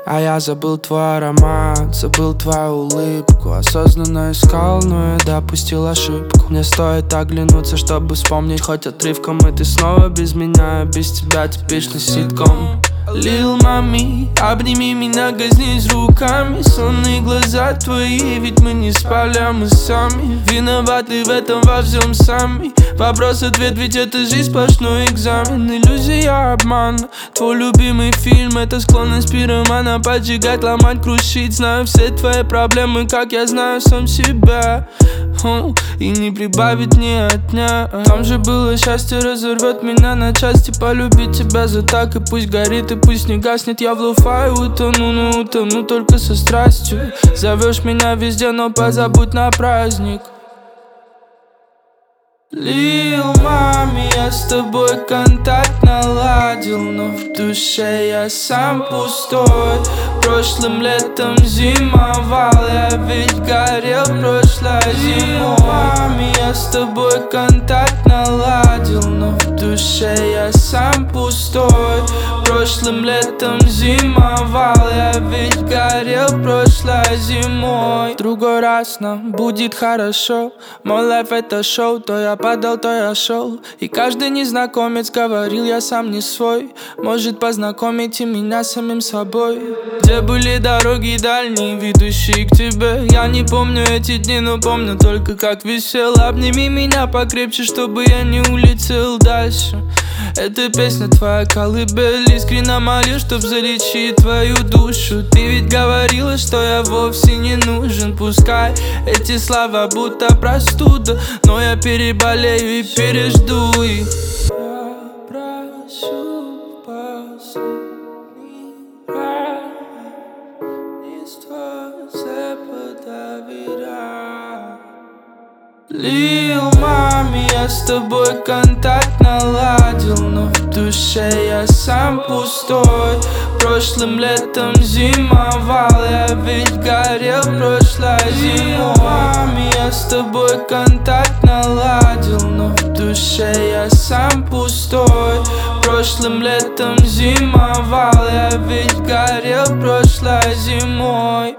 А я забыл твой аромат, забыл твою улыбку. Осознанно искал, но я допустил ошибку. Мне стоит оглянуться, чтобы вспомнить хоть отрывком. И ты снова без меня, без тебя типичный ситком. Lil Mami, обними меня, коснись руками. Сонные глаза твои, ведь мы не спали, а мы сами виноваты в этом во всем сами. Вопрос-ответ, ведь это жизнь сплошной экзамен. Иллюзия, обман, твой любимый фильм. Это склонность пиромана поджигать, ломать, крушить. Знаю все твои проблемы, как я знаю сам себя. И не прибавить, не отнять. Там же было счастье, разорвет меня на части. Полюбить тебя за так, и пусть горит, и пусть не гаснет. Я в лоу-фай утону, но утону только со страстью. Зовешь меня везде, но позабудь на праздник. Lil Mami, я с тобой контакт наладил, но в душе я сам пустой. Прошлым летом зимовал, я ведь горел прошлой зимой. Lil Mami, я с тобой контакт наладил, но в душе я сам пустой. Прошлым летом зимовал, я ведь горел прошлой зимой. В другой раз нам будет хорошо. Мой лайф это шоу, то я падал, то я шел. И каждый незнакомец говорил, я сам не свой. Может, познакомите меня с самим собой. Где были дороги дальние, ведущие к тебе? Я не помню эти дни, но помню только как висел. Обними меня покрепче, чтобы я не улетел дальше. Эта песня твоя колыбель. Искренне молю, чтоб залечить твою душу. Ты ведь говорила, что я вовсе не нужен. Пускай эти слова будто простуда, но я переболею и пережду их. Я прошу последний раз, не стой, доверяй. Lil Mami, я с тобой контакт наладил, но в душе я сам пустой. Прошлым летом зимовал, я ведь горел прошлой зимой. Mami, я с тобой контакт наладил, но в душе я сам пустой. Прошлым летом зимовал, я ведь горел прошлой зимой.